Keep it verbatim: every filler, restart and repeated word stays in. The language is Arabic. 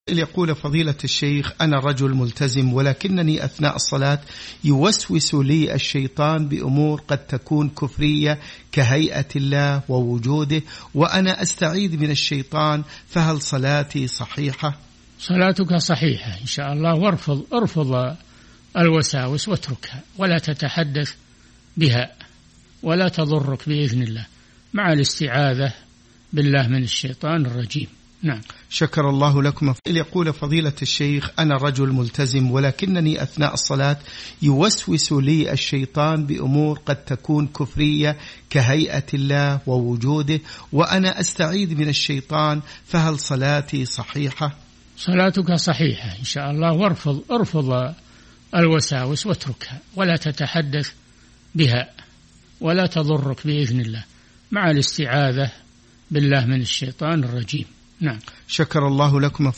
يقول فضيلة الشيخ: أنا رجل ملتزم، ولكنني أثناء الصلاة يوسوس لي الشيطان بأمور قد تكون كفرية كهيئة الله ووجوده، وأنا أستعيذ من الشيطان، فهل صلاتي صحيحة؟ صلاتك صحيحة إن شاء الله، وارفض ارفض الوساوس واتركها، ولا تتحدث بها ولا تضرك بإذن الله، مع الاستعاذة بالله من الشيطان الرجيم. نعم. شكر الله لكم. يقول فضيلة الشيخ: أنا رجل ملتزم، ولكنني أثناء الصلاة يوسوس لي الشيطان بأمور قد تكون كفرية كهيئة الله ووجوده، وأنا أستعيذ من الشيطان، فهل صلاتي صحيحة؟ صلاتك صحيحة إن شاء الله، وارفض ارفض الوساوس واتركها، ولا تتحدث بها ولا تضرك بإذن الله، مع الاستعاذة بالله من الشيطان الرجيم. نعم. شكر الله لكم.